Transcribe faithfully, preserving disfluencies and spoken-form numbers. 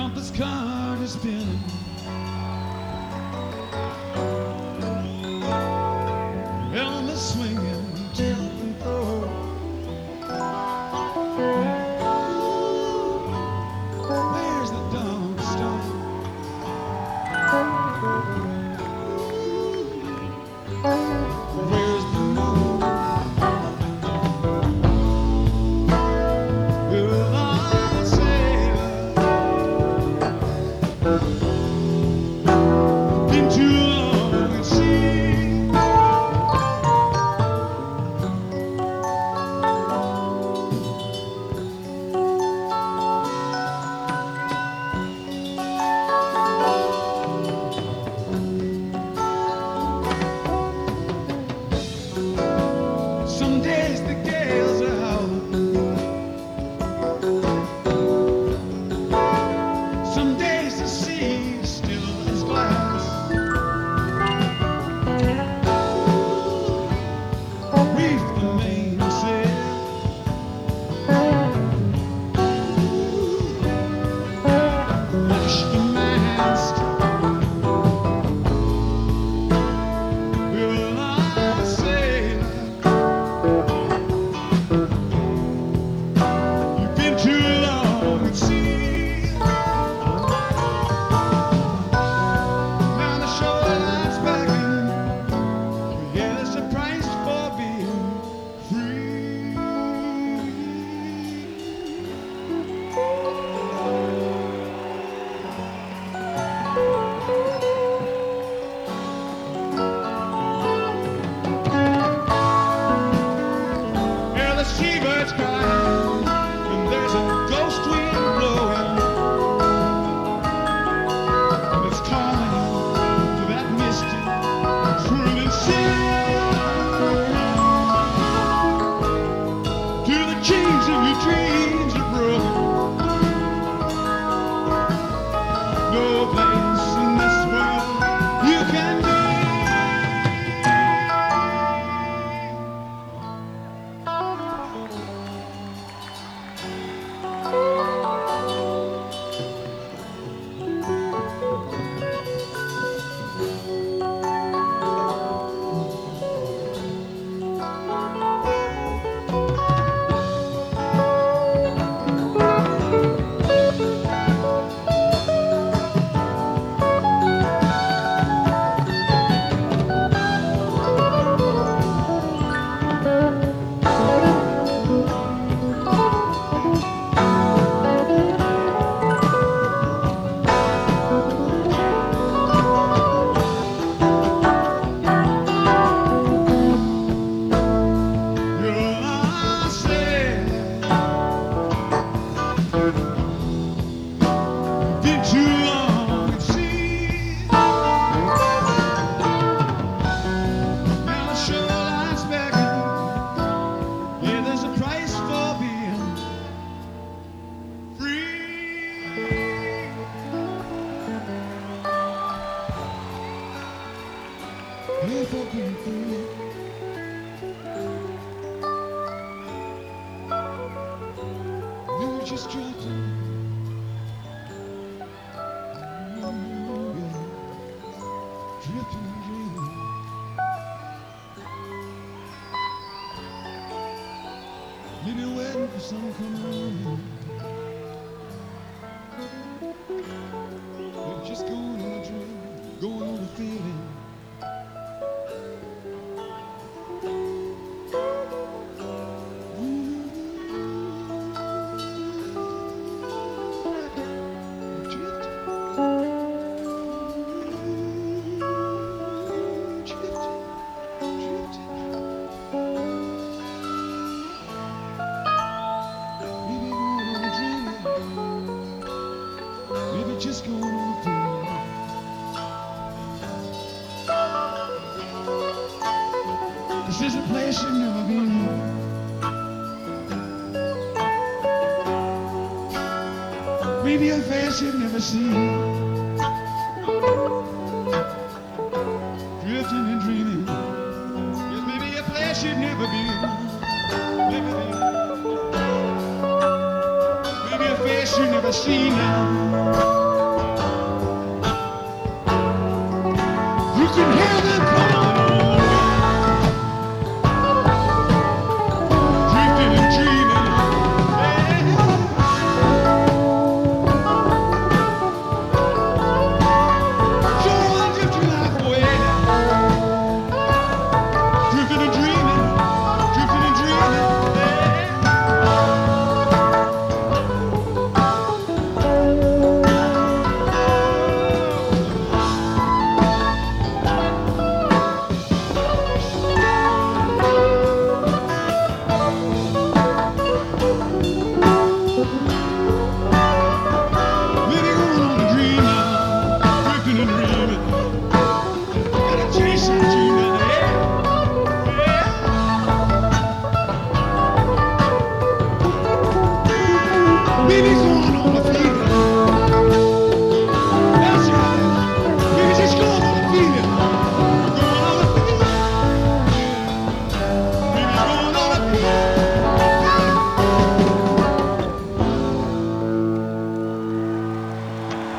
compass card is spinning. Helmet swinging to and fro. Where's the dawn star? Where's the moon? Will I sail? Been too long at sea. Some days the gales are howling. Some days the sea is still as glass. Reef the mainsail. Lash the mast. Will I sail? You've been too long at sea. Now the shoreline's beckoning. Yeah, there's a price for being free. Yeah, the seabirds cry, and there's a ghost wind blowing, and it's calling to that mystic, swirling sea, to the chains of your dreams are broken. No place in this world you can be. Will I sail? Been too long at sea. Now the shoreline's beckoning. Yeah, there's a price for being free. Yeah, for being free. You just dropped it. Yeah. Drifting and dreaming. You've been waiting for some come around. You're just going on a dream, going on a feeling. Just going on through. This is a place you've never been. Maybe a face you've never seen. Drifting and dreaming. Yes, maybe a place you've never been. Never been. Maybe a face you've never seen now.